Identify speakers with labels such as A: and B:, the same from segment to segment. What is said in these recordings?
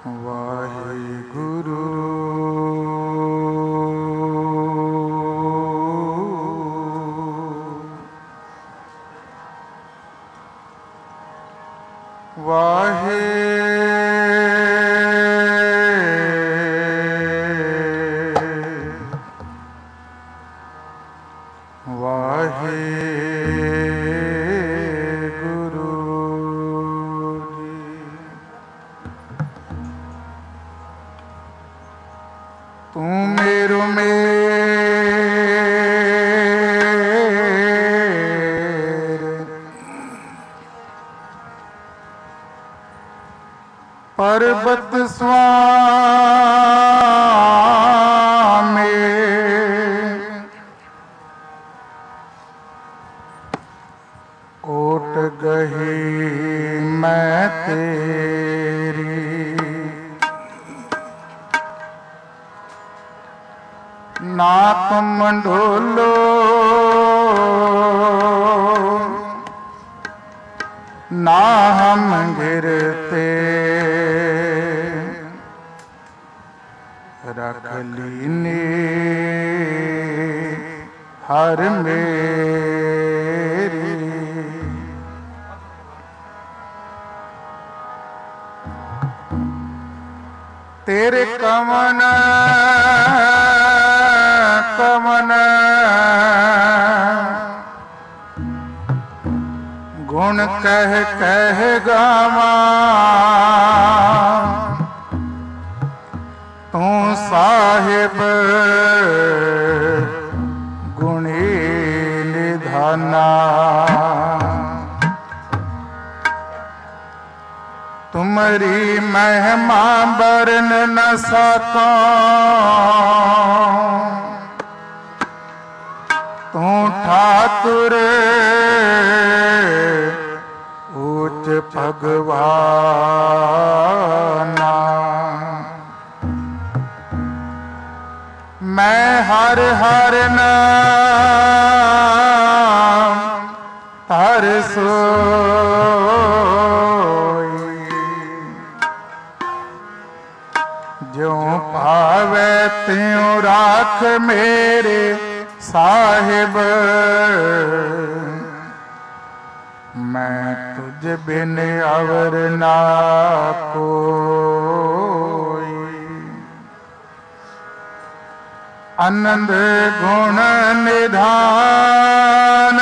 A: ਵਾਹਿਗੁਰੂ ਪਰਬਤ ਸੁਆਮੀ ਓਟ ਗਹੀ ਮੈਂ ਤੇਰੀ ਨਾ ਤੁਮ ਢੋਲੋ ਨਾ ਹਮ ਗਿਰਤੇ रख लीने हर मेरी तेरे कमन कमन गुण कह कह गावा तू साहिब गुणी निधाना तुमरी महिमा बरन न सको तू ठाकुर ऊच भगवाना मैं हर हर नाम हर सोई ज्यों भावे त्यों राख मेरे साहिब मैं तुझ बिन अवर ना कोई आनंद गुण निधान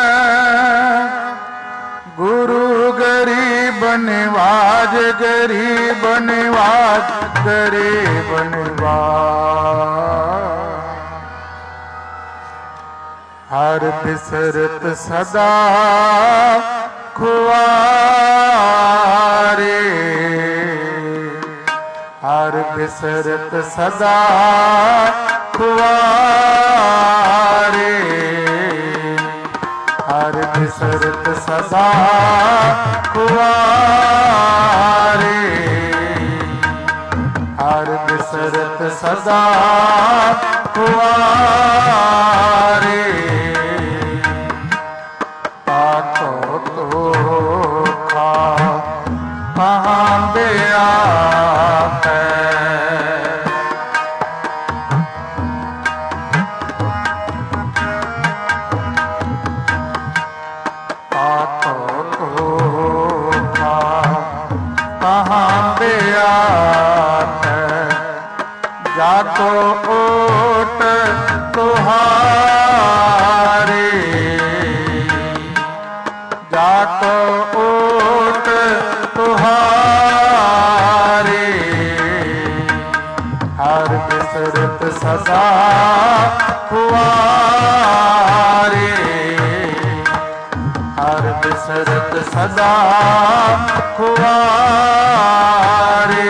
A: गुरु गरीब निवाज गरीब निवाज गरीब निवाज हर बिसरत सदा खुआरे हर बिसरत सदा खुआरे हर बिसरत सदा खुआरे हर बिसरत सदा खुआरे ताको तो खा कहाँ बेआ है जाको ओट तुहारे जाको ओट तुहारे हर बिसरत सदा खुआरे हर बिसरत सदा खुआरे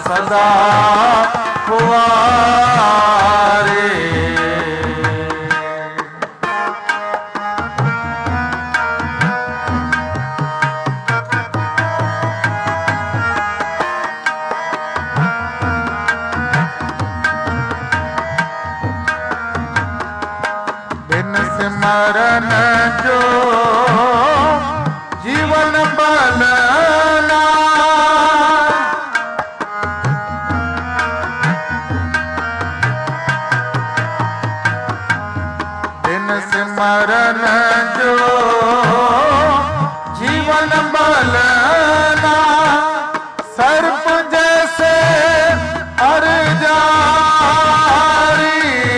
A: सदा खुआरे। बिन सिमरन जो जीवन बनना, बिन सिमरन जो जीवन बनना, सर्प जैसे हर जारी।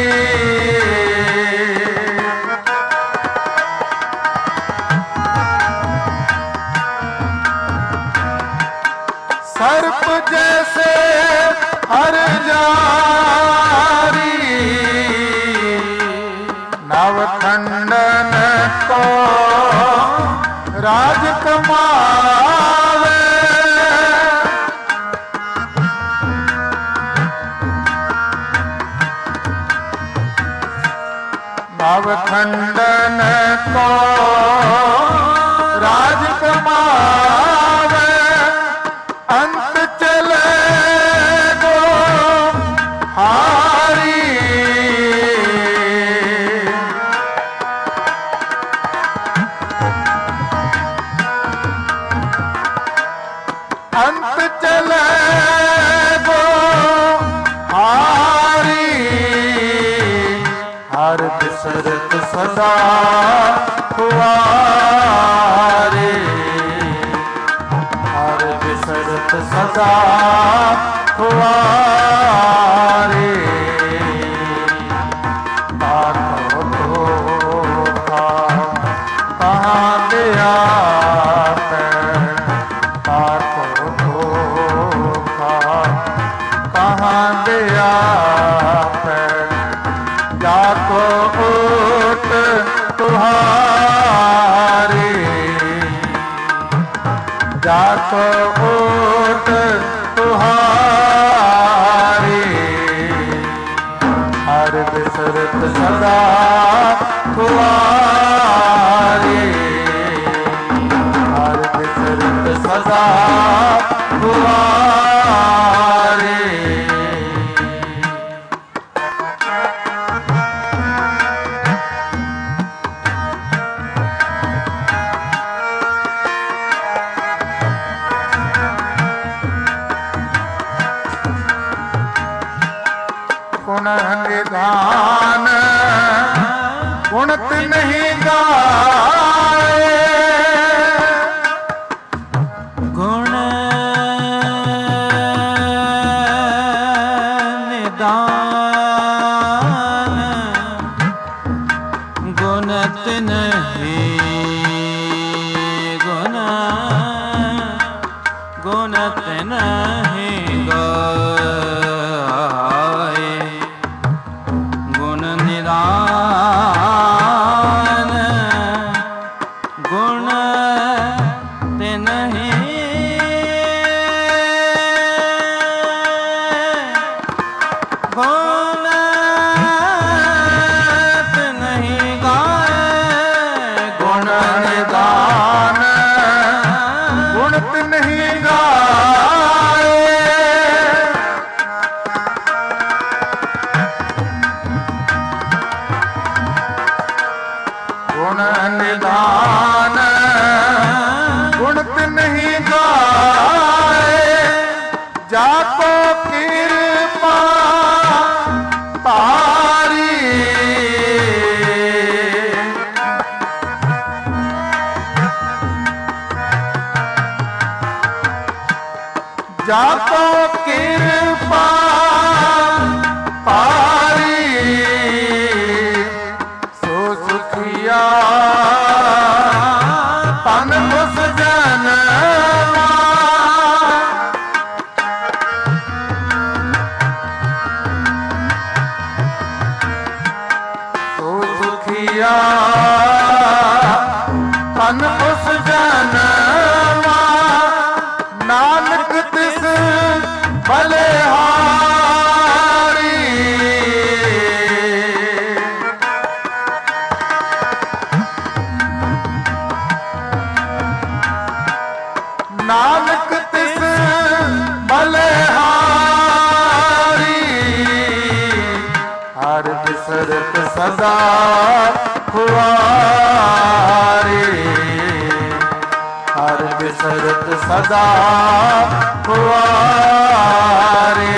A: सर्प जैसे हर जारी, नवखंडन को राज कमावे। नवखंडन को राज कमावे, अंत चले गो हारी। अंत चले गो हारी, हर दशरथ सदा खुआरे। हर दशरथ सदा खुआरे। आत्मा धोखा कहाँ दिया है, आत्मा धोखा कहाँ दिया है। जाको ऊट तुम्हारे, जाको ऊट तुम्हारे। हर दशरथ सदा खुआरे। हर दशरथ सदा खुआरे। गुण निधान गुणत नहीं गाए,
B: गुण निधान गुणत नहीं, गुण गुणत नहीं गाए। गुण निधान गुण ते नहीं, गुण ते नहीं गाए।
A: गुण निधान गुणत नहीं गाए। गुण निधान गुणत नहीं गाए। जाको कृपा तारी, जाको कृपा तारी। सो सुखिया तन उस जनवा, सो सुखिया तन उस जनवा। नानक तिस भले ਨਾਨਕ ਤਿਸ ਬਲਿਹਾਰੀ ਹਰ ਬਿਸਰਤ ਸਦਾ ਖੁਆਰੀ ਹਰ ਬਿਸਰਤ ਸਦਾ ਖੁਆਰੀ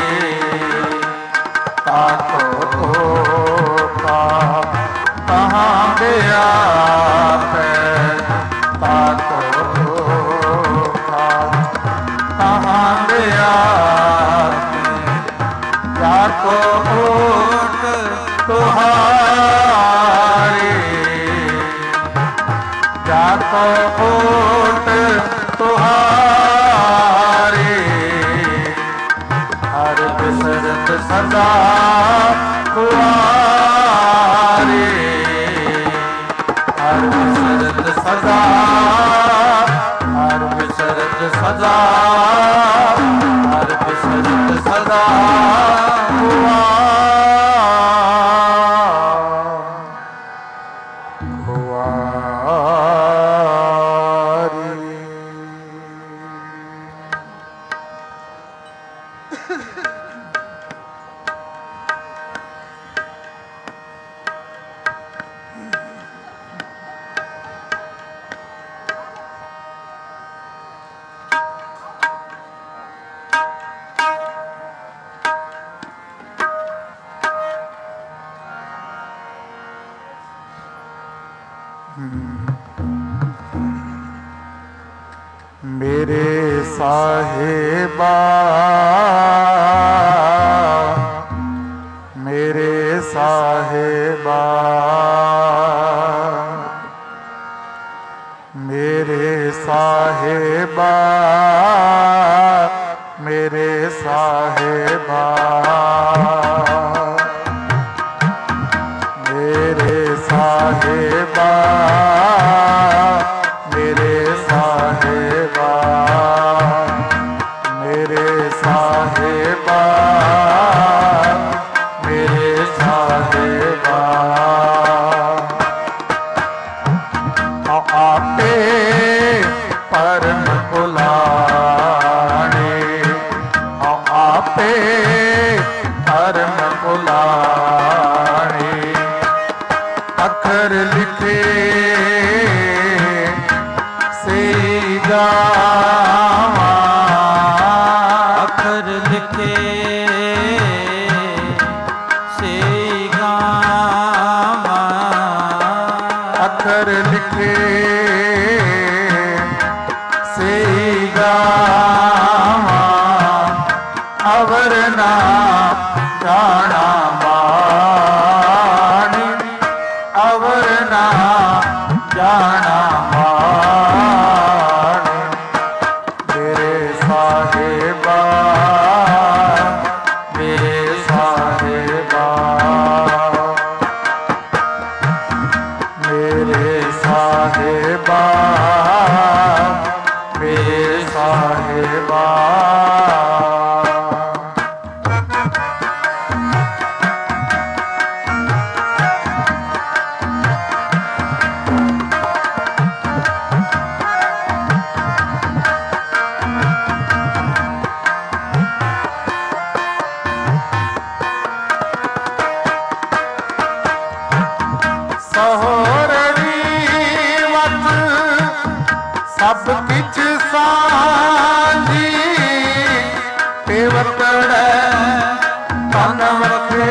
A: ਤਾਕੋ ਕਾ ਕਹਾਂ ਬਿਆਪੈ ਤਾਕੋ ਕਾ ਕਹਾਂ ਬਿਆਪੈ ਤਾਕੋ ਓਟ ਤੁਹਾਰੀ ਜਾਕੋ ਓਟ ਤੁਹਾਰੀ ਹਰ ਬਿਸਰਤ ਸਦਾ ਖੁਆਰੀ ਹਰ ਬਿਸਰਤ ਸਦਾ ਹਰ ਬਿਸਰਤ ਸਦਾ ਹਰ ਬਿਸਰਤ ਸਦਾ ਮੇਰੇ ਸਾਹਿਬਾ ਮੇਰੇ ਸਾਹਿਬਾ ਮੇਰੇ ਸਾਹਿਬਾ ਮੇਰੇ ਸਾਹਿਬਾ ਮੇਰੇ ਸਾਹਿਬਾ ਮੇਰੇ ਸਾਹਿਬਾ ਮੇਰੇ ਸਾਹਿਬਾ ਮੇਰੇ ਸਾਹਿਬਾ ਆਪੇ ਪਰਮ ਪੁਲਾਣੇ ਆਪੇ ਪਰਮ ਪੁਲਾਣੇ ਅੱਖਰ ਲਿਖੇ ਸੇ ਗਾਵਾਂ
B: ਅੱਖਰ ਲਿਖੇ ਸੇ ਗਾਵਾਂ
A: ਅੱਖਰ ਲਿਖੇ ਸੇ ਗਾਵਾਂ ਅਵਰ ਨਾ ਜਾਣਾ ਬਾਣੀ ਅਵਰ ਨਾ ਜਾਣਾ ਬਾਣੀ ਮੇਰੇ ਸਾਹਿਬਾ ਮੇਰੇ ਸਾਹਿਬਾ ਮੇਰੇ ਸਾਹਿਬਾ ਮੇਰੇ ਸਾਹਿਬਾ ਸਭ ਕਿਛ ਸਾਂਝੀ ਪੇਵਤੜੈ ਤਨ ਵਖੇ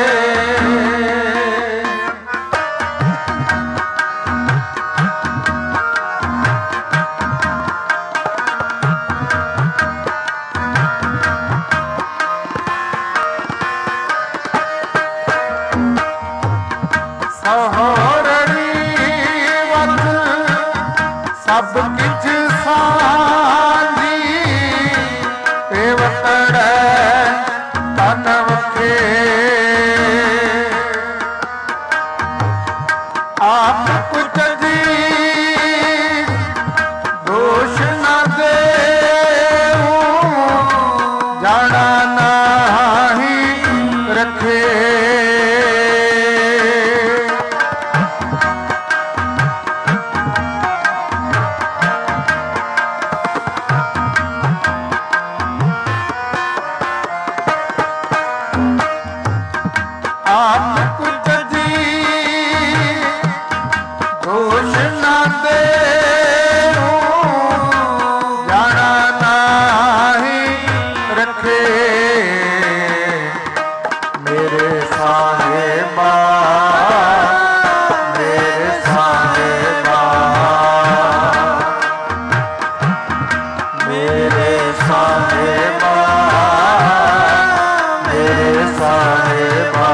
A: ਸਭ ਕਿਛ ਸਾਂਝੀ ਪੇਵਤੜੈ ਤਨ ਵਖੇ ਆਪ ਕੁਝ ਜੀ ਦੋਸ਼ ਨ ਦੇਉ ਜਾਣਾ ਨਾਹੀ ਰੱਖੇ ਮੇਰੇ ਸਾਹਿਬਾ, ਮੇਰੇ ਸਾਹਿਬਾ,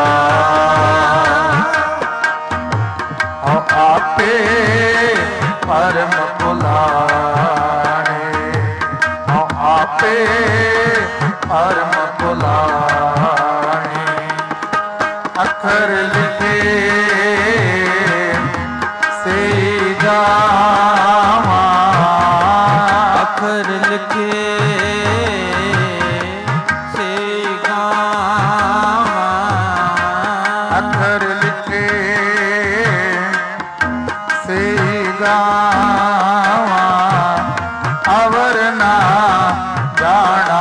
A: ਹਉ ਆਪੇ ਪਰਮ ਭੁਲਾਣੇ, ਹਉ ਆਪੇ ਪਰਮ ਭੁਲਾਣੇ, ਅੱਖਰ ਲਿਖੇ ਸੇ ਗਾਵਾਂ,
B: ਅੱਖਰ ਲਿਖੇ ਸੇ ਗਾਵਾਂ,
A: ਅੱਖਰ ਲਿਖੇ ਸੇ ਗਾਵਾਂ, ਅਵਰ ਨਾ ਜਾਣਾ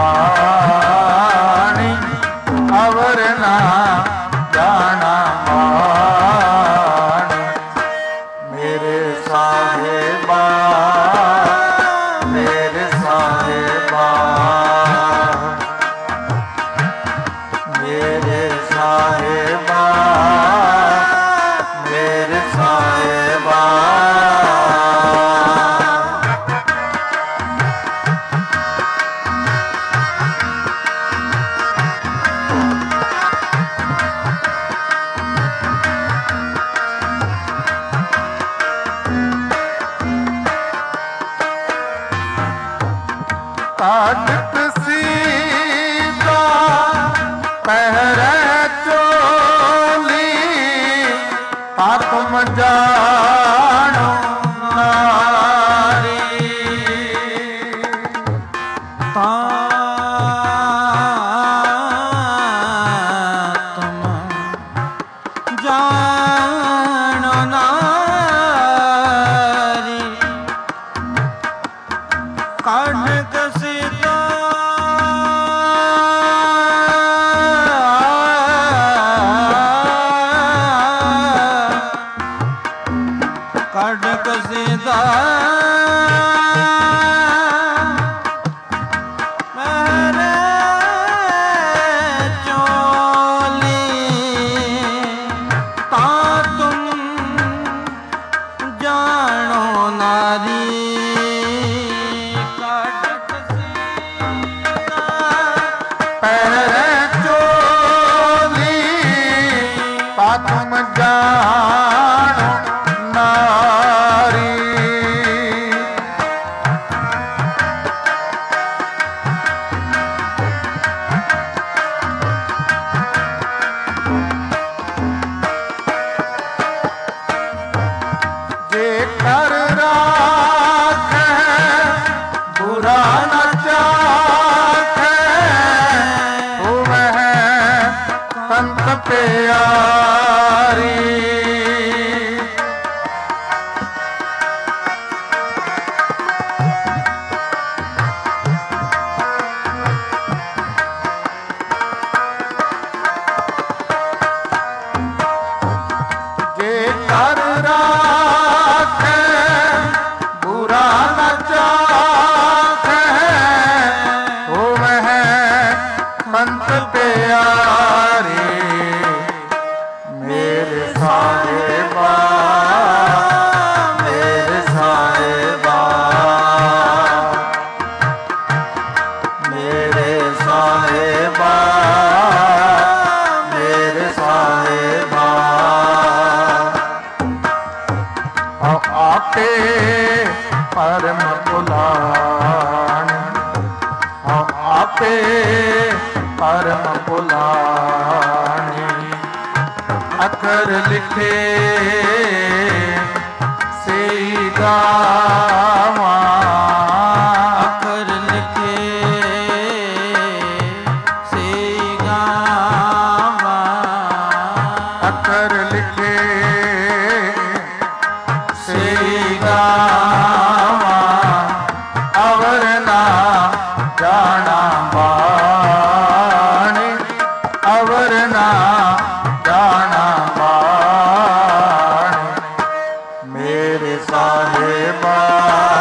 A: ਬਾਣੀ, ਅਵਰ ਨਾ ਜਾਣਾ ਬਾਣੀ, ਮੇਰੇ ਸਾਹਿਬਾ, ਮੇਰੇ ਸਾਹਿਬਾ, ਮੇਰੇ ਸਾਹਿਬਾ, ਮੇਰੇ ਸਾਹਿਬਾ। ਕਾਟਕ ਸੀਤਾ ਪਹਿਰੇ ਚੋਲੀ, ਤਾ ਤੁਮ ਜਾਣੋ ਨਾਰੀ,
B: ਤੁਮ ਜਾਣੋ ਨਾਰੀ, ਕਾਟਕ ਸੀਤਾ ਕਾਟਕ ਸੀਤਾ ਮੇਰੇ ਚੋਲੀ, ਤਾਂ ਤੁਮ ਜਾਣੋ ਨਾਰੀ, ਕਾਟਕ ਸੀਤਾ
A: ਪਹਿਰੇ ਚੋਲੀ, ਤਾ ਤੁਮ ਜਾਣੋ ਨਾਰੀ, ਜੇ ਕਰ ਰਾਖੈ ਬੁਰਾ ਨ ਚਾਖੈ, ਹੋਵੈ ਸੰਤ ਪਿਆਰੀ, ਜੇ ਕਰ ਰਾਖੈ ਬੁਰਾ ਨ ਚਾਖੈ, ਹੋਵੈ ਸੰਤ ਪਿਆਰੀ, ਮੇਰੇ ਸਾਹਿਬਾ, ਮੇਰੇ ਸਾਹਿਬਾ, ਮੇਰੇ ਸਾਹਿਬਾ, ਮੇਰੇ ਸਾਹਿਬਾ, ਹਉ ਆਪੇ ਪਰਮ ਭੁਲਾਣੇ, ਹਉ ਆਪੇ ਪਰਮ ਭੁਲਾਣੇ, ਅੱਖਰ ਲਿਖੇ ਸੇ ਗਾਵਾਂ,
B: ਅੱਖਰ ਲਿਖੇ ਸੇ ਗਾਵਾਂ,
A: ਅੱਖਰ ਲਿਖੇ ਸੇ ਗਾਵਾਂ, ਅਵਰ ਨਾ ਜਾਣਾ ਬਾਣੀ, ਅਵਰ ਨਾ ਜਾਣਾ ਬਾਣੀ, ਮੇਰੇ ਸਾਹਿਬਾ,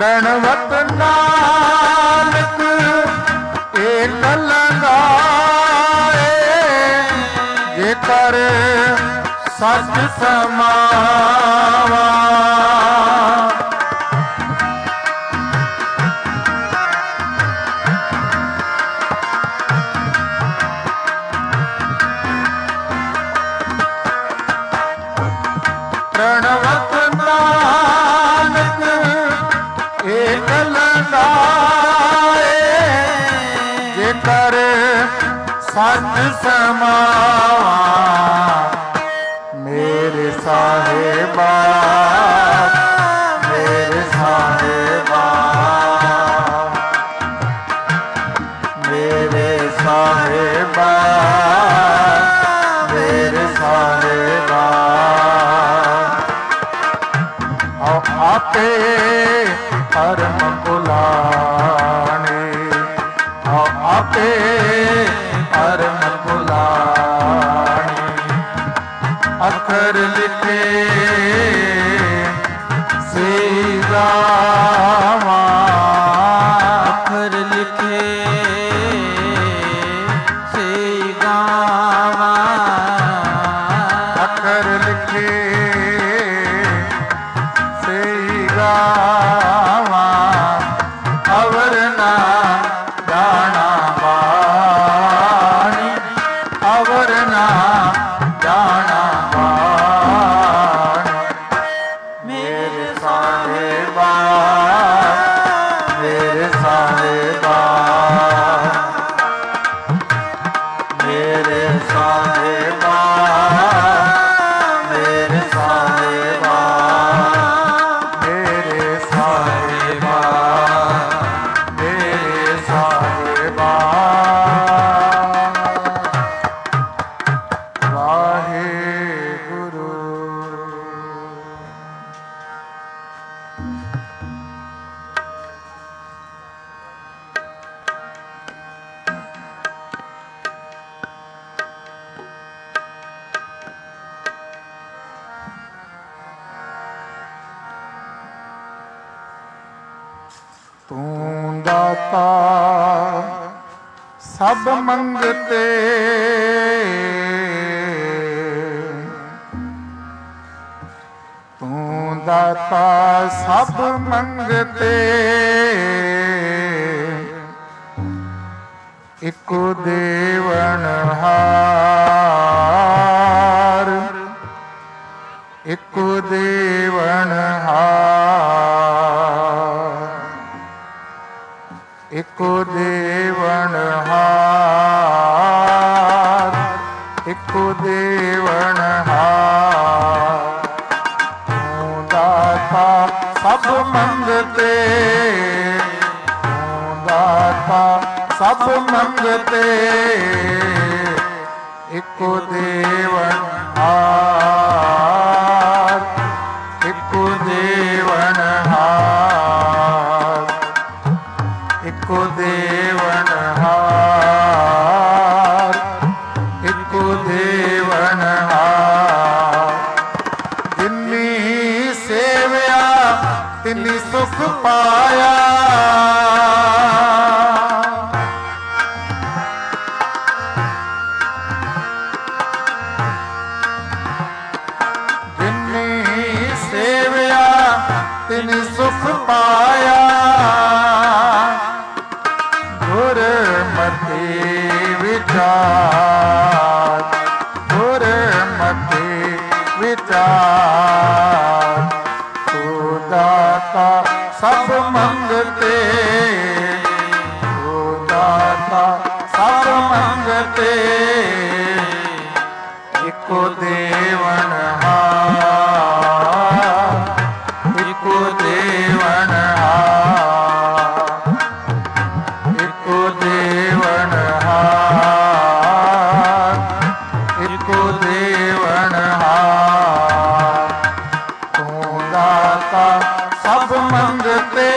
A: ਪ੍ਰਣਵਤ ਨਾਨਕ ਏਕ ਲੰਗਾਏ ਜੇ ਕਰ ਸਚ ਸਮਾਵਾ ਪ੍ਰਣਵਤ ਨਾਨਕ ਏਕ ਲੰਗਾਏ ਜੇ ਕਰ ਸਚ ਸਮਾਵਾ ਮੇਰੇ ਸਾਹਿਬਾ ਮੇਰੇ ਸਾਹਿਬਾ ਮੇਰੇ ਸਾਹਿਬਾ ਮੇਰੇ ਸਾਹਿਬਾ ਆਪੇ ਪਰਮ ਭੁਲਾਣੇ ਆਪੇ ਪਰਮ ਭੁਲਾਣੇ ਅੱਖਰ ਲਿਖੇ ਸੇ ਗਾਵਾਂ
B: ਅੱਖਰ ਲਿਖੇ ਸੇ ਗਾਵਾਂ
A: ਅੱਖਰ ਲਿਖੇ ਸੇ ਗਾਵਾਂ ਅਵਰ ਨਾ ਜਾਣਾ ਬਾਣੀ ਅਵਰ ਨਾ ਜਾਣਾ ਬਾਣੀ ਮੇਰੇ ਸਾਹਿਬਾ ਮੇਰੇ ਸਾਹਿਬਾ ਮੇਰੇ ਸਾਹਿਬਾ ਮੇਰੇ ਸਾਹਿਬਾ ਮੇਰੇ ਸਾਹਿਬਾ ਮੇਰੇ ਸਾਹਿਬਾ ਵਾਹਿਗੁਰੂ ਤੂੰ ਦਾਤਾ ਸਭ ਮੰਗਤੇ ਤੂੰ ਦਾਤਾ ਸਭ ਮੰਗਤੇ ਇੱਕੋ ਦੇਵਨਹਾਰ ਇੱਕੋ ਦੇਵਨਹਾਰ ਇੱਕੋ ਦੇਵਨਹਾਰ ਇੱਕੋ ਦੇਵਨਹਾਰ ਤੂੰ ਦਾਤਾ ਸਭ ਮੰਗਤੇ ਤੂੰ ਦਾਤਾ ਸਭ ਮੰਗਤੇ ਇੱਕੋ ਦੇਵਨਹਾਰ ਇੱਕੋ ਦੇਵਨਹਾਰ ਇੱਕੋ ਦੇਵਨਹਾਰ ਇੱਕੋ ਦੇਵਨਹਾਰ ਜਿਨੀ ਸੇਵਿਆ ਤਿਨੀ ਸੁਖ ਪਾਇਆ ਜਿਨੀ ਸੇਵਿਆ ਤਿਨੀ ਸੁਖ ਪਾਇਆ ਗੁਰਮਤਿ ਵਿਚਾਰ ਗੁਰਮਤਿ ਵਿਚਾਰ ਤੂੰ ਦਾਤਾ ਸਭ ਮੰਗਤੇ ਤੂੰ ਦਾਤਾ ਸਭ ਮੰਗਤੇ ਇੱਕੋ ਦੇਵਨਹਾਰ ਇੱਕੋ ਦੇਵਨਹਾਰ ਇੱਕੋ ਦੇਵਨਹਾਰ ਇੱਕੋ ਦੇਵਨਹਾਰ ਤੂੰ ਦਾਤਾ ਸਭ ਮੰਗਤੇ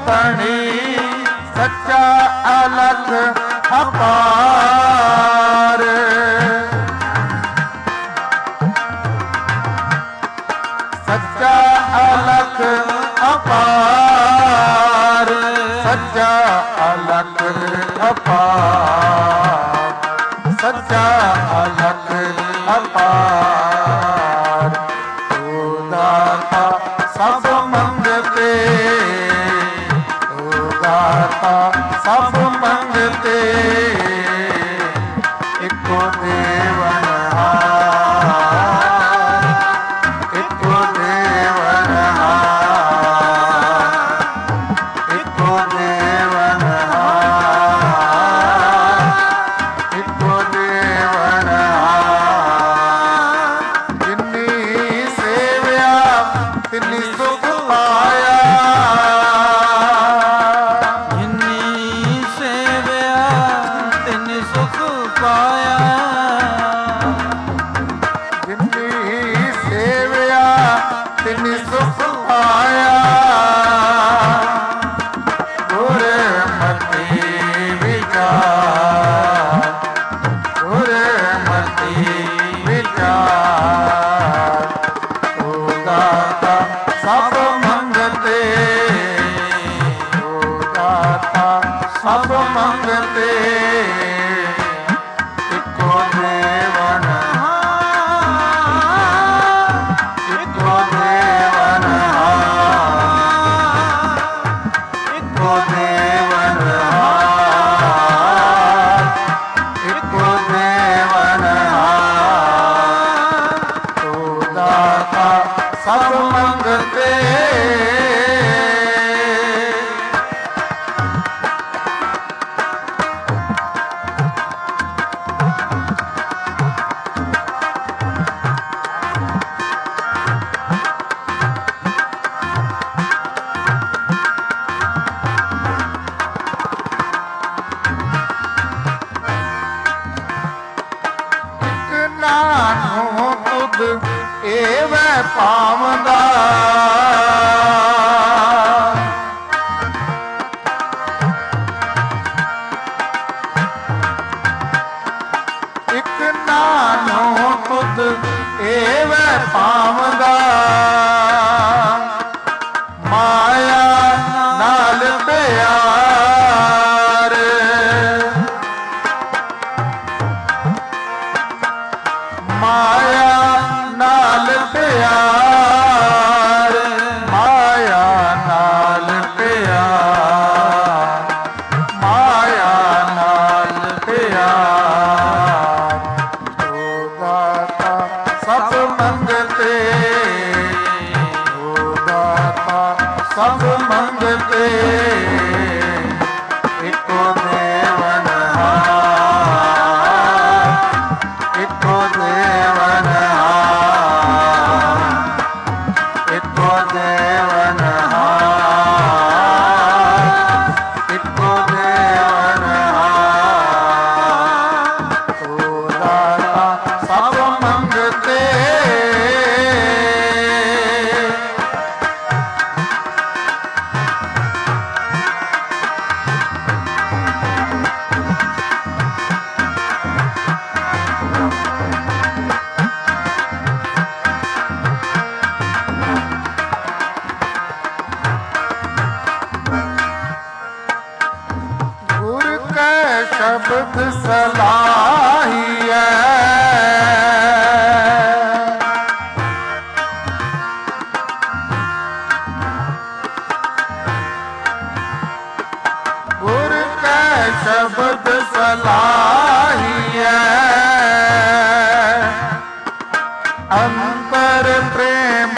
A: ਧਣੀ ਸੱਚਾ ਅਲਖ ਅਪਾਰ। ਸੱਚਾ ਅਲਖ ਅਪਾਰ, ਸੱਚਾ ਅਲਖ ਅਪਾਰ, ਸੱਚਾ ਅਲਖ ਅਪਾਰ। ਤੂੰ ਦਾਤਾ ਸਭ ਮੰਗਤੇ, ਤੂੰ ਦਾਤਾ ਸਭ ਮੰਗਤੇ, ਇੱਕੋ ਦੇਵਨਹਾਰ, ਇੱਕੋ ਦੇਵਨਹਾਰ, ਇੱਕੋ ਦੇਵਨਹਾਰ, ਇੱਕੋ ਦੇਵਨਹਾਰ। ਜਿਨੀ ਸੇਵਿਆ ਤਿਨੀ ਸੁਖ ਪਾਇਆ,
B: ਜਿਨੀ ਸੇਵਿਆ ਤਿਨਿ ਸੁਖ ਪਾਇਆ,
A: ਜਿਨੀ ਸੇਵਿਆ ਤਿਨੀ ਸੁਖ ਪਾਇਆ। ਗੁਰਮਤਿ ਵਿਚਾਰ, ਗੁਰਮਤਿ ਵਿਚਾਰ। ਤੂੰ ਦਾਤਾ ਸਭ ਮੰਗਤੇ, ਤੂੰ ਦਾਤਾ ਸਭ ਮੰਗਤੇ, ਇੱਕੋ ਦੇਵਨਹਾਰ, ਇੱਕੋ ਦੇਵਨਹਾਰ, ਇੱਕੋ ਦੇਵਨਹਾਰ, ਇੱਕੋ ਦੇਵਨਹਾਰ। ਤੂੰ ਦਾਤਾ ਸਭ ਮੰਗਤੇ। ਇਕ ਨਾਨੋ ਤੁਧ ਏਵੈ ਪਾਵੰਦਾ, ਇਕ ਨਾਨੋ ਤੁਧ ਏਵੈ ਪਾਵੰਦਾ। ਮਾਇਆ ਨਾਲ ਪਿਆਰ, ਮਾਇਆ ਨਾਲ ਪਿਆਰ, ਮਾਇਆ ਨਾਲ ਪਿਆਰ, ਮਾਇਆ ਨਾਲ ਪਿਆਰ। ਤੂੰ ਦਾਤਾ ਸਭ ਮੰਗਤੇ, ਤੂੰ ਦਾਤਾ ਸਭ ਮੰਗਤੇ, ਇੱਕੋ ਦੇਵਨਹਾਰ, ਇੱਕੋ ਦੇਵਨਹਾਰ, ਇੱਕੋ ਦੇਵਨਹਾਰ, ਇੱਕੋ ਦੇਵਨਹਾਰ। ਤੂੰ ਦਾਤਾ ਸਭ ਮੰਗਤੇ। ਗੁਰ ਕੈ ਸ਼ਬਦ ਸਲਾਹੀਐ, ਗੁਰ ਕੈ ਸ਼ਬਦ ਸਲਾਹੀਐ। ਅੰਤਰ ਪ੍ਰੇਮ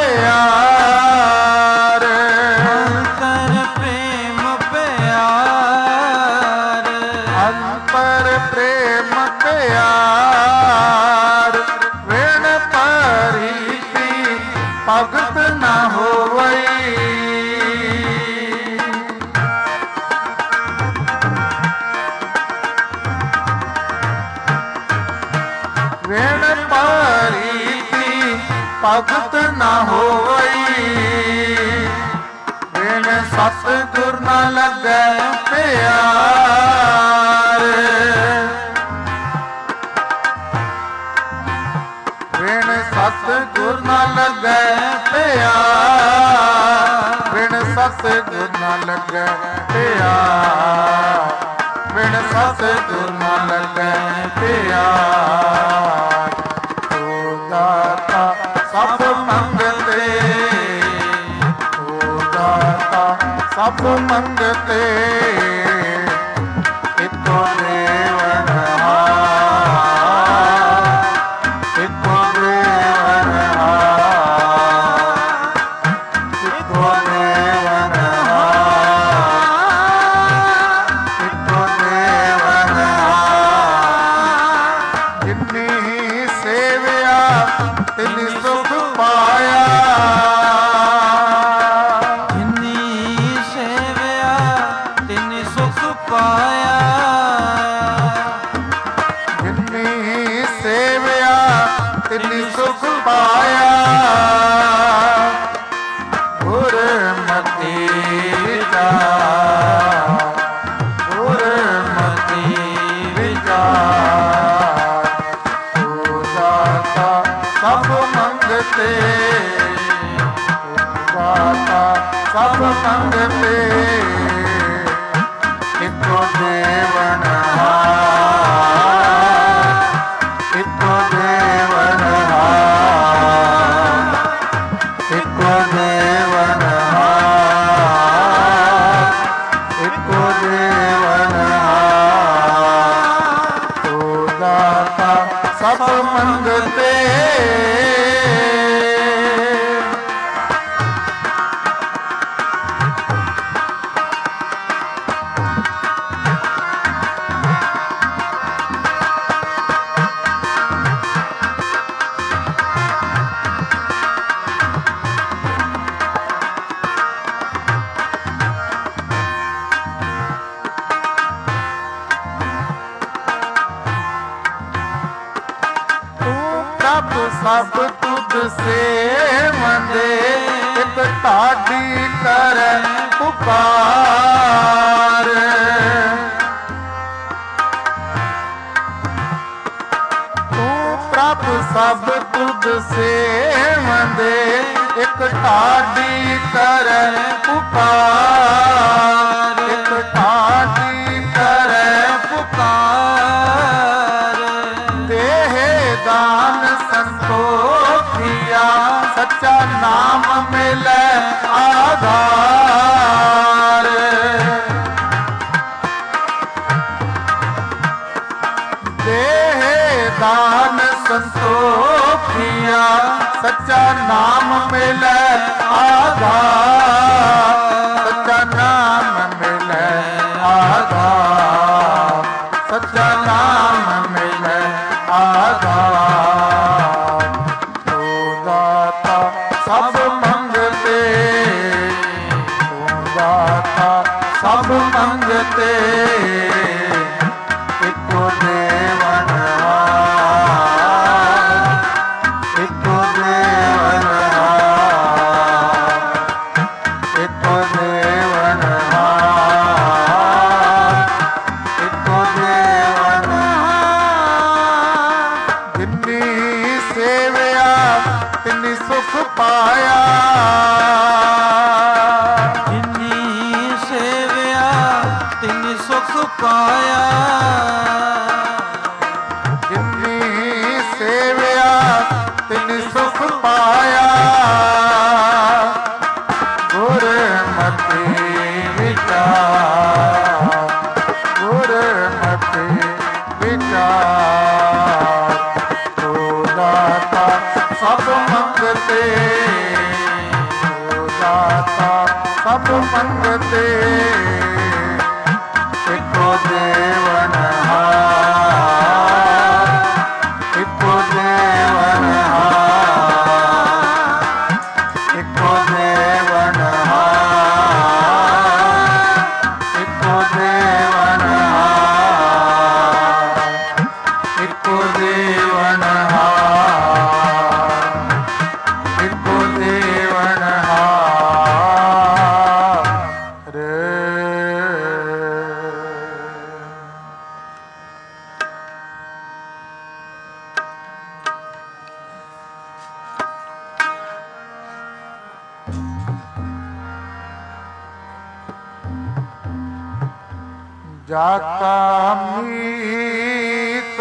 A: ਪਿਆਰ,
B: ਅੰਤਰ ਪ੍ਰੇਮ ਪਿਆਰ,
A: ਅੰਤਰ ਪ੍ਰੇਮ ਪਿਆਰ। ਵਿਣ ਪਰੀਤੀ ਭਗਤ ਨ ਹੋਵਈ, ਵਿਣ ਪਰੀਤੀ ਭਗਤ ਨ ਹੋਵਈ। ਵਿਣ ਸਤਿਗੁਰ ਨਾ ਲੱਗੈ ਪਿਆਰ। ਬਿਨ ਸਤਿਗੁਰ ਨਾ ਲੱਗੈ ਪਿਆਰ। ਬਿਨ ਸਤਿਗੁਰ ਨਾ ਲੱਗੈ ਪਿਆਰ। ਬਿਨ ਸਤਿਗੁਰ ਨਾ ਲੱਗੈ ਪਿਆਰ। ਤੂੰ ਦਾਤਾ ਸਭ ਮੰਗਤੇ, ਤੂੰ ਦਾਤਾ ਸਭ ਮੰਗਤੇ, ਇੱਕੋ ਦੇਵਨਹਾਰ, ਇੱਕੋ ਦੇਵਨਹਾਰ, ਇੱਕੋ ਦੇਵਨਹਾਰ, ਇੱਕੋ ਦੇਵਨਹਾਰ। ਜਿਨੀ ਸੇਵਿਆ ਤਿਨਿ ਸੁਖ ਪਾਇਆ।
B: ਜਿਨੀ ਸੇਵਿਆ ਤਿਨਿ ਸੁਖ ਪਾਇਆ।
A: ਜਿਨੀ ਸੇਵਿਆ ਤਿਨਿ ਸੁਖ ਪਾਇਆ। ਗੁਰਮਤਿ ਵਿਚਾਰ, ਗੁਰਮਤਿ ਵਿਚਾਰ। ਤੂੰ ਦਾਤਾ ਸਭ ਮੰਗਤੇ, ਤੂੰ ਦਾਤਾ ਸਭ ਮੰਗਤੇ, ਇੱਕੋ ਦੇਵਨਹਾਰ, ਇੱਕੋ ਦੇਵਨਹਾਰ, ਇੱਕੋ ਦੇਵਨਹਾਰ, ਇੱਕੋ ਦੇਵਨਹਾਰ। ਤੂੰ ਦਾਤਾ ਸਭ ਮੰਗਤੇ। ਪ੍ਰਭ ਸਭ ਤੁਧ ਸੇਵੰਦੇ, ਇਕ ਢਾਡੀ ਕਰੈ ਪੁਕਾਰ। ਤੂੰ ਪ੍ਰਭ ਸਭ ਤੁਧ ਸੇਵੰਦੇ, ਇਕ ਢਾਡੀ ਕਰੈ ਪੁਕਾਰ। ਇਕ ਢਾਡੀ ਕਰੈ
B: ਪੁਕਾਰ।
A: ਦੇਹ ਦਾਨ ਸੰਤੋਖਿਆ, ਸੱਚਾ ਨਾਮ ਮਿਲੈ ਆਧਾਰ। ਦੇਹ ਦਾਨ ਸੰਤੋਖਿਆ, ਸੱਚਾ ਨਾਮ ਮਿਲੈ ਆਧਾਰ। ਸੱਚਾ ਨਾਮ ਮਿਲੈ ਆਧਾਰ, ਸੱਚਾ ਨਾਮ ਮਿਲੈ ਆਧਾਰ। ਤੂੰ ਦਾਤਾ ਸਭ ਮੰਗਤੇ, ਤੂੰ ਦਾਤਾ ਸਭ ਮੰਗਤੇ, ਇੱਕੋ ਦੇਵਨਹਾਰ, ਇੱਕੋ ਦੇਵਨਹਾਰ, ਇੱਕੋ ਦੇਵਨਹਾਰ, ਇੱਕੋ ਦੇਵਨਹਾਰ। ਜਿਨੀ ਸੇਵਿਆ ਤਿਨਿ ਸੁਖ ਪਾਇਆ।
B: ਜਿਨੀ ਸੇਵਿਆ ਤਿਨਿ ਸੁਖ ਪਾਇਆ।
A: ਜਿਨੀ ਸੇਵਿਆ ਤਿਨਿ ਸੁਖ ਪਾਇਆ। ਗੁਰਮਤਿ ਵਿਚਾਰ, ਗੁਰਮਤਿ ਵਿਚਾਰ। ਤੂੰ ਦਾਤਾ ਸਭ ਮੰਗਤੇ, ਤੂੰ ਦਾਤਾ ਸਭ ਮੰਗਤੇ, ਇੱਕੋ ਦੇਵਨਹਾਰ, ਇੱਕੋ ਦੇਵਨਹਾਰ, ਇੱਕੋ ਦੇਵਨਹਾਰ, ਇੱਕੋ ਦੇਵਨਹਾਰ, ਇੱਕੋ ਦੇਵਨਹਾਰ, ਇੱਕੋ ਦੇਵਨਹਾਰ। ਰੇ जाका मीत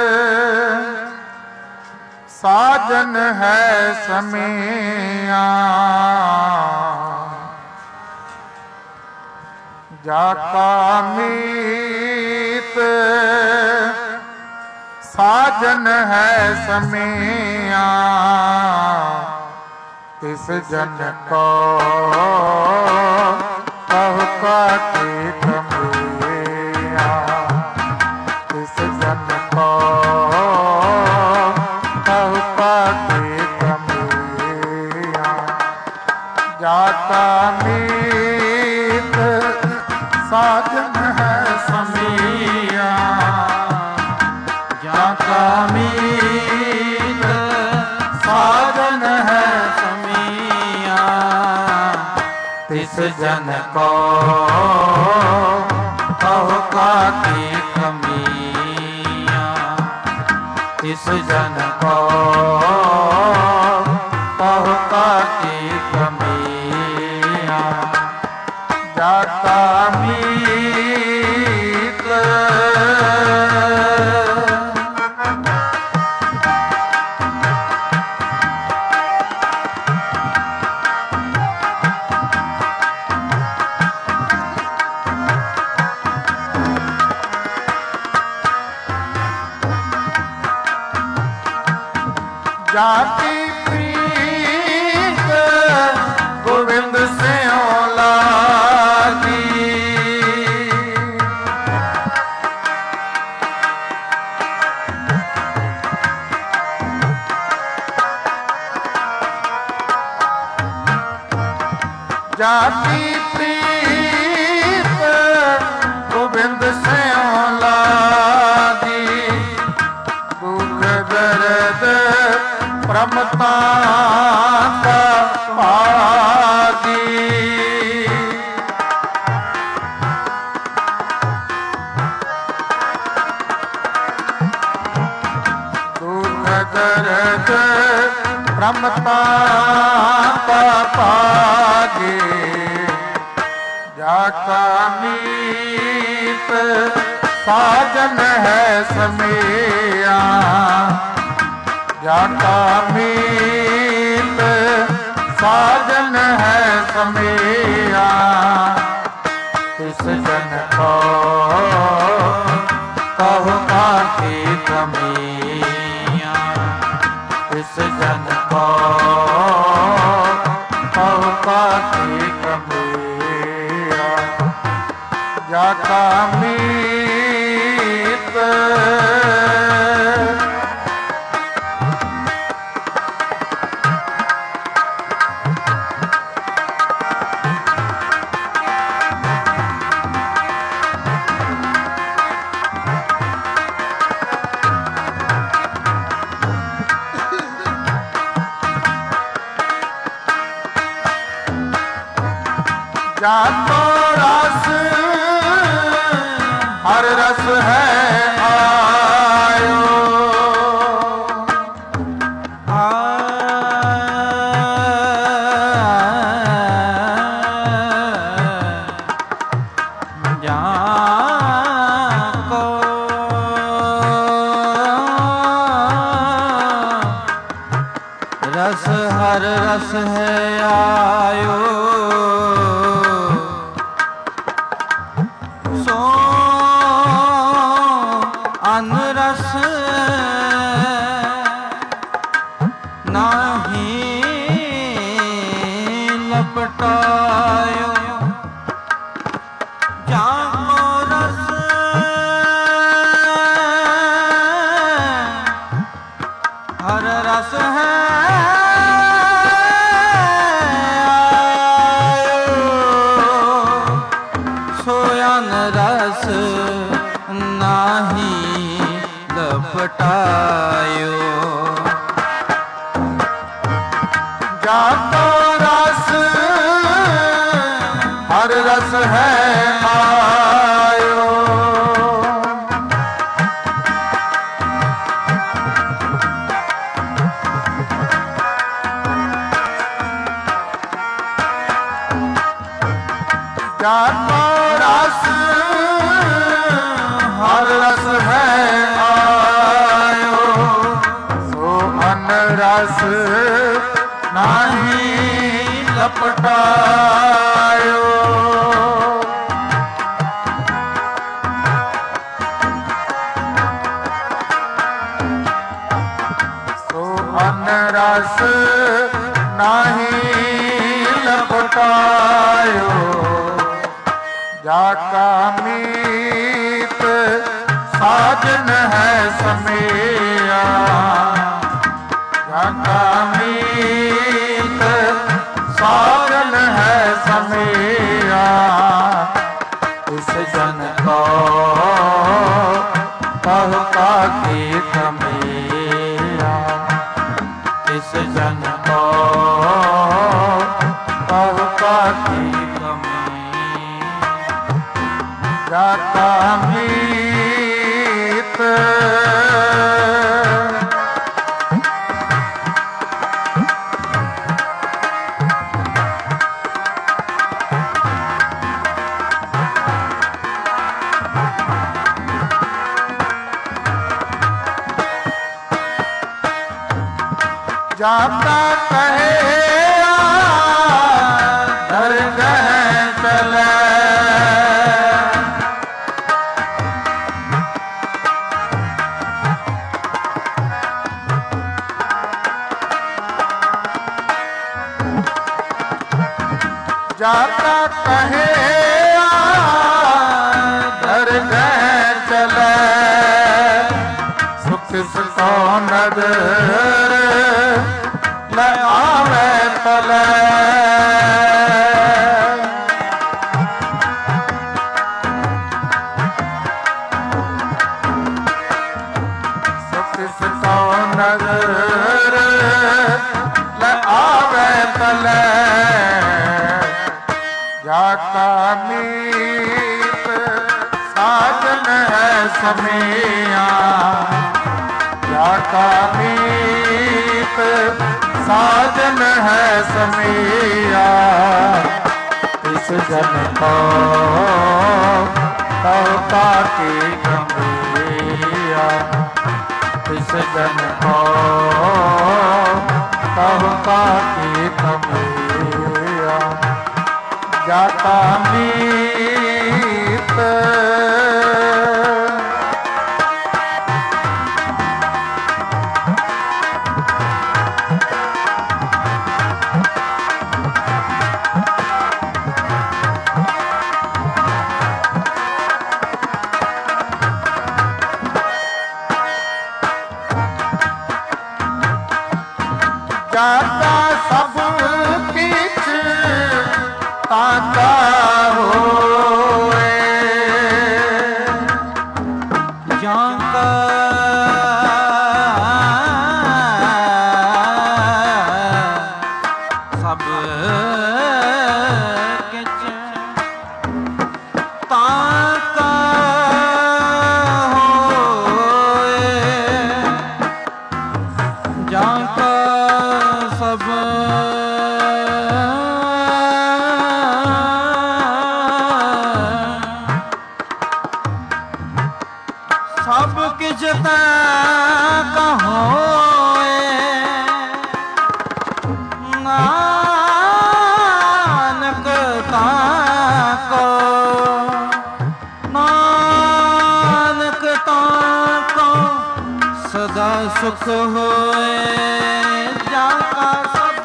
A: साजन है समिया, जाका मीत साजन है समिया, इस जन को कहका की कमिया, इस जन को कहका की कमिया, जाका मीत साजन है समिया,
B: जाका मीत साजन है समिया, तिस जन को कहका की कमिया, तिस जन को कहका की कमिया,
A: जाका मीत जाति प्रीत गोविंद से औलादी, जाति प्रीत गोविंद से औलादी, दुख दर्द प्रमता का पागी, दुख दर्द प्रमता का पागी, जाका मीत साजन है समिया, जाका मीत साजन है समिया, इस जन को कहका की कमिया, इस जन को कहका की कमिया, जाका मीत जाको रस हर रस है आयो,
B: जाको रस हर रस है आयो, सो अनरस नाही लपटायो, जाको रस हर रस है सोयन रस नाही लपटायो,
A: जाको रस हर रस है आयो, जाको रस रस नाही लपटायो। सो अन रस नाही लपटायो। जाका मीत साजन है समेया। जाका मीत साजन है समेया। इस जन को कहता की कमेया। इस जन को कहता की जाका मीत जाता कहे दरगह चले। जाता कहे दरगह चले। सुख सुखो नजर ले आवे तले। सुख सुखो नजर ले आवे तले। जाका मीत साजन है समेया। जाका मीत साजन है समेया। इस जन को कहता की कमेया। इस जन को कहता की कमेया। जाका मीत जाता सब किछ ताका होए।
B: जाका सब किछ ताका होए। जाका सब सब किछ ताका होए। नानक ताको नानक ताको सदा सुख होए। जाका सब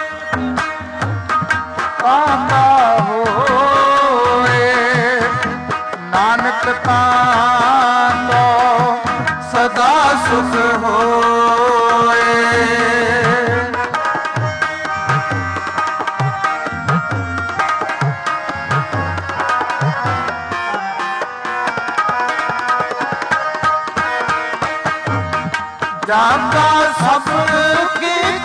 A: ताका होए। नानक ताको सदा सुख होए। जाका सब किछ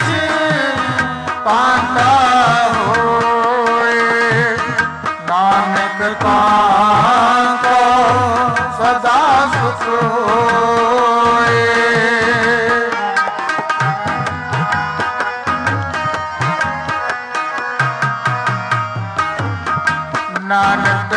A: पाता होए। नानक ताको सदा सुख होए। नानक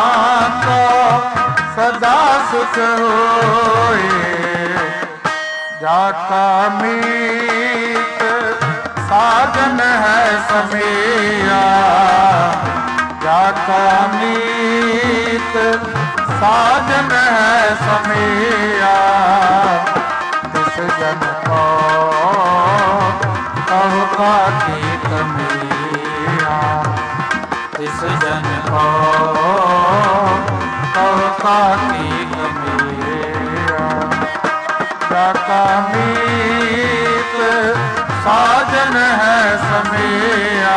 A: ताको सदा सुख होए। जाका मीत साजन है समिया, जाका मीत साजन है समिया। तिस जन को कहु का की कमिया, तिस जन को कहु का की कमिया। जाका मीत साजन है समिया,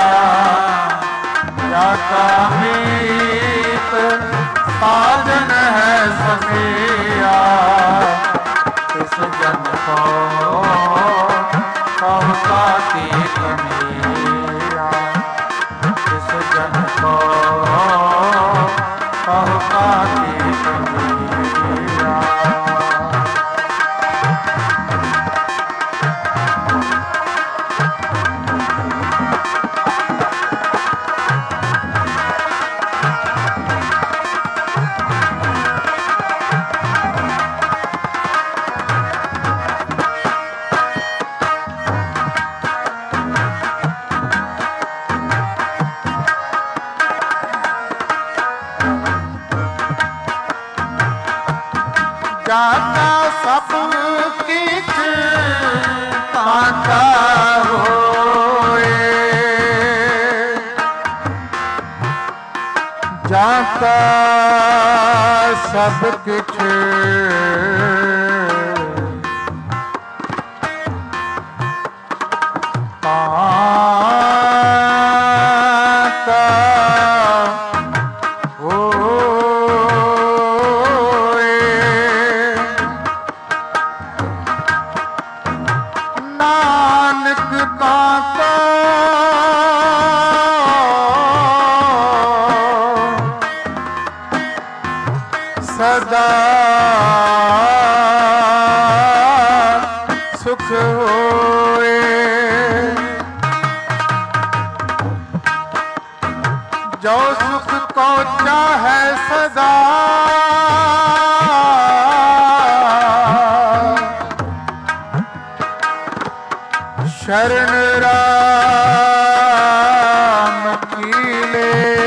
A: जाका मीत साजन है समिया। इस जन को कहु का की कमिया, इस जन को कहु का की कमिया। जाका सब किछ ताका होए, जाका सब किछ सदा सुख होए। जो सुख को चाहे सदा शरण राम की ले।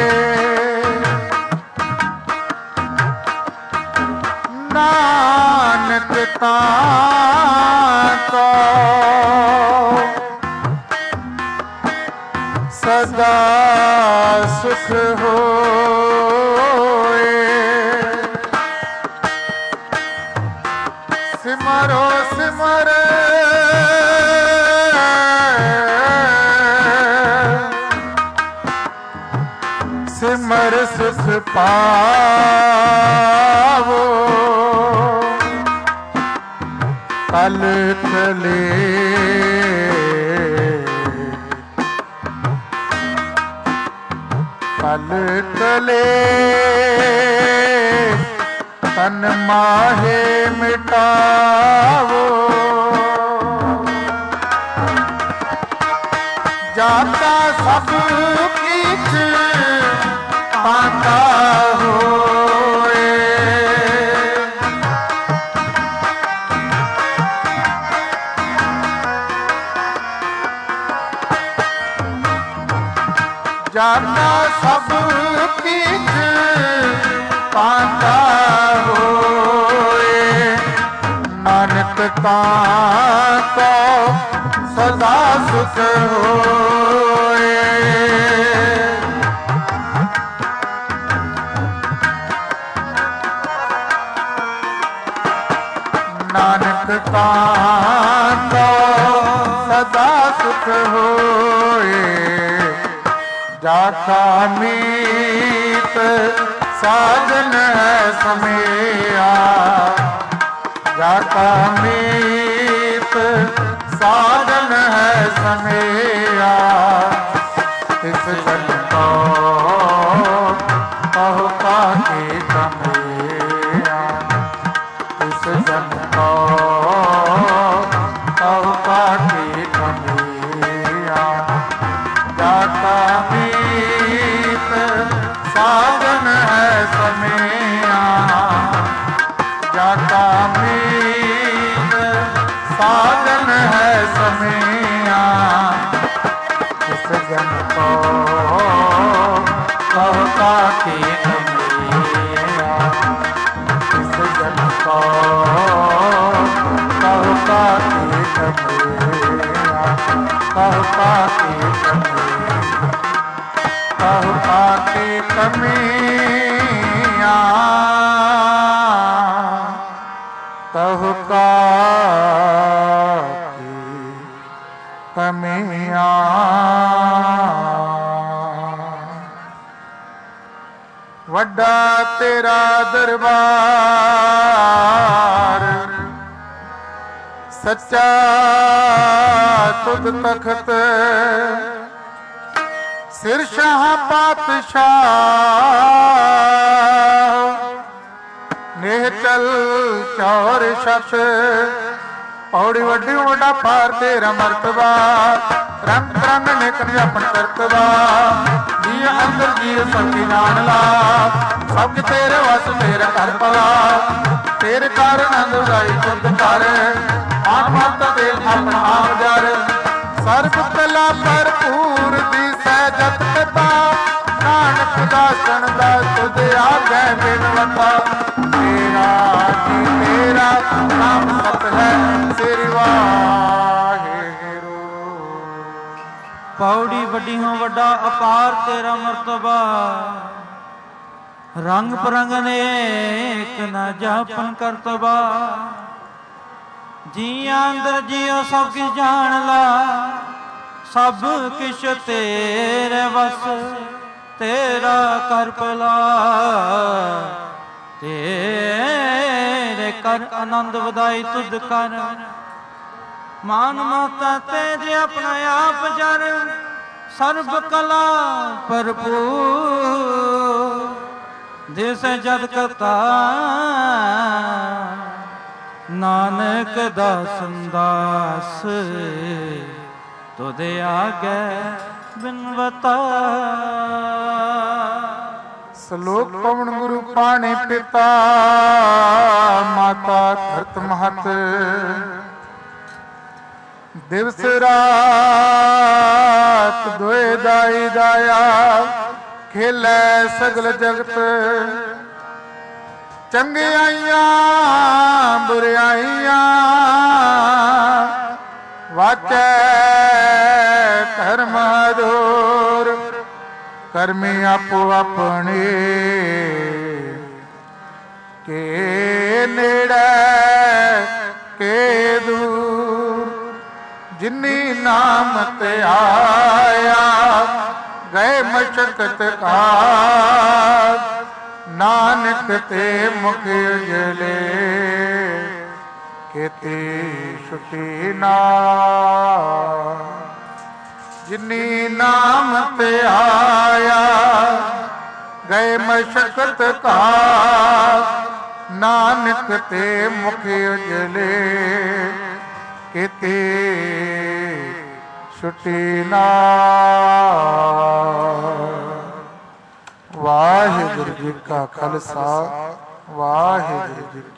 A: नानक ताको सदा सुख होए। सिमरो सिमर सिमर सुख पावो। कल कले कल कले तन माहे मिटावो। जाका सब किछ पाता होए, जाका सब किछ पाता होए। नानक ताको सदा सुख होए। नानक ताको सदा सुख होए। जाका मीत साजन है समिया, जाका मीत साजन है समिया। इस जन को कहु का की कमिया, इस जन को कहु का की कमिया। जाका मीत साजन है समिया, जाका मीत कमिया किस जन को कहो काकी कमिया किस जन को कहो काकी कमिया कहो काकी कमिया कहो काकी कमिया कहो काकी कमिया। वड्डा तेरा दरबार सच्चा तुद तखत सिर शाह पातशाह नेहचल चौर शत पौड़ी वड्डी वड्डा पार तेरा मर्तबा रंग रंग नेकन अपन करतबा जी अंदर जी सबकी जान ला सब तेरे वस तेरा कर पला तेरे कारण अंदर खुद कर आन माता दे अपना आप जर सर्ब कला भरपूर दी सहजत पिता नानक दासन दा तुझ आगे बिनवता तेरा जी तेरा नाम सत है सिर वाहिगुरू।
B: पौड़ी वड्डी हों वड्डा अपार तेरा मर्तबा रंग परंग नेक न जापन करतबा जी अंदर जियो सब किस जान ला सब किश तेरे वस तेरा कर भला तेरे कर आनंद वधाई तुद कर मान माता तेरे अपना आप जर सर्व कला भरपूर दिस जद करता नानक दासन दास तुदे आगे बिनवता।
A: श्लोक पवन गुरु पाणी पिता माता धरत महत दिवस रात दोए दाई दाया खेलै सगल जगत चंगियाइयां बुराइयां वाचै धर्म दूर कर्मी आपो अपने के नेड़े के दूर जिन्नी नाम ते आया गए मशक्कत का नानक ते मुख उजले केती छुटी ना जिन्नी नाम ते आया गए मशक्कत का नानक ते मुख उजले केती छुटी ना। वाहिगुरू जी का खालसा वाहिगुरू जी